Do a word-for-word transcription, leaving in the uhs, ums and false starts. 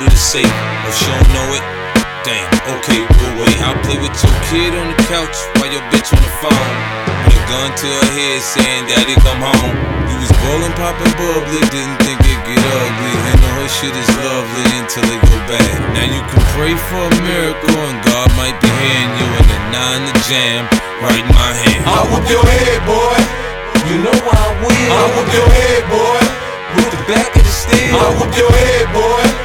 to the safe. If she don't know it, damn, okay, we'll wait. I'll play with your kid on the couch while your bitch on the phone. Put a gun to her head saying, Daddy, come home. You was ballin', poppin' bubbly, didn't think it'd get ugly. And all her shit is lovely until it go bad. Now you can pray for a miracle and God might be hearing you in the nine to jam right in my hand. I'll whoop your head, boy. You know I will. I'll whoop your head, boy. With the back of the steel. I'll whoop your head, boy.